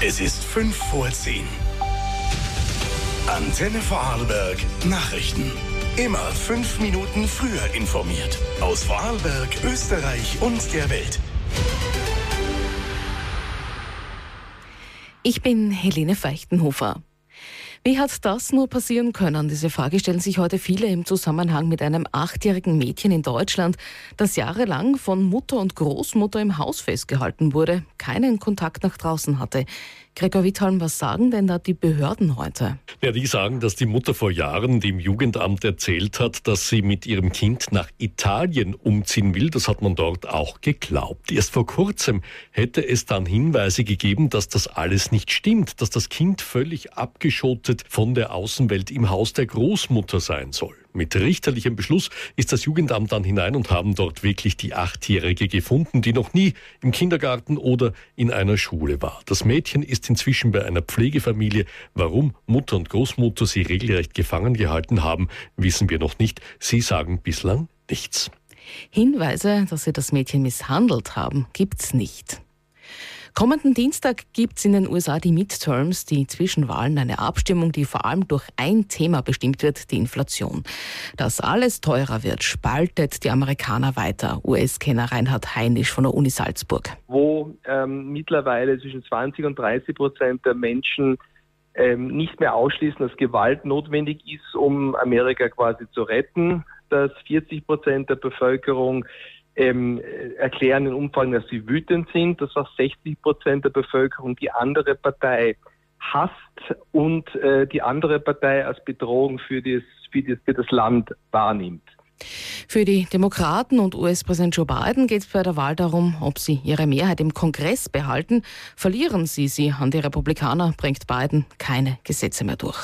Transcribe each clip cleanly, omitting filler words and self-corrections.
Es ist 5:10. Antenne Vorarlberg Nachrichten. Immer 5 Minuten früher informiert. Aus Vorarlberg, Österreich und der Welt. Ich bin Helene Feichtenhofer. Wie hat das nur passieren können? Diese Frage stellen sich heute viele im Zusammenhang mit einem 8-jährigen Mädchen in Deutschland, das jahrelang von Mutter und Großmutter im Haus festgehalten wurde, keinen Kontakt nach draußen hatte. Gregor Witthalm, was sagen denn da die Behörden heute? Ja, die sagen, dass die Mutter vor Jahren dem Jugendamt erzählt hat, dass sie mit ihrem Kind nach Italien umziehen will. Das hat man dort auch geglaubt. Erst vor kurzem hätte es dann Hinweise gegeben, dass das alles nicht stimmt, dass das Kind völlig abgeschottet von der Außenwelt im Haus der Großmutter sein soll. Mit richterlichem Beschluss ist das Jugendamt dann hinein und haben dort wirklich die 8-Jährige gefunden, die noch nie im Kindergarten oder in einer Schule war. Das Mädchen ist inzwischen bei einer Pflegefamilie. Warum Mutter und Großmutter sie regelrecht gefangen gehalten haben, wissen wir noch nicht. Sie sagen bislang nichts. Hinweise, dass sie das Mädchen misshandelt haben, gibt's nicht. Kommenden Dienstag gibt's in den USA die Midterms, die Zwischenwahlen, eine Abstimmung, die vor allem durch ein Thema bestimmt wird, die Inflation. Dass alles teurer wird, spaltet die Amerikaner weiter. US-Kenner Reinhard Heinisch von der Uni Salzburg. Wo mittlerweile zwischen 20% und 30% der Menschen nicht mehr ausschließen, dass Gewalt notwendig ist, um Amerika quasi zu retten, dass 40% der Bevölkerung erklären in Umfragen, dass sie wütend sind, dass fast 60% der Bevölkerung die andere Partei hasst und die andere Partei als Bedrohung für das Land wahrnimmt. Für die Demokraten und US-Präsident Joe Biden geht es bei der Wahl darum, ob sie ihre Mehrheit im Kongress behalten. Verlieren sie an die Republikaner, bringt Biden keine Gesetze mehr durch.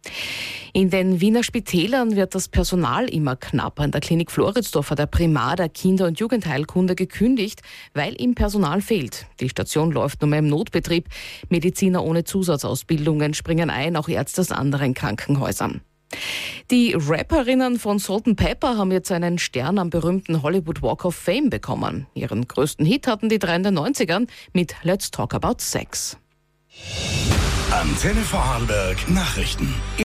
In den Wiener Spitälern wird das Personal immer knapper. In der Klinik Floridsdorf hat der Primar der Kinder- und Jugendheilkunde gekündigt, weil ihm Personal fehlt. Die Station läuft nur mehr im Notbetrieb. Mediziner ohne Zusatzausbildungen springen ein, auch Ärzte aus anderen Krankenhäusern. Die Rapperinnen von Salt&Pepper haben jetzt einen Stern am berühmten Hollywood Walk of Fame bekommen. Ihren größten Hit hatten die drei in den 90ern mit Let's Talk About Sex. Antenne Vorarlberg Nachrichten.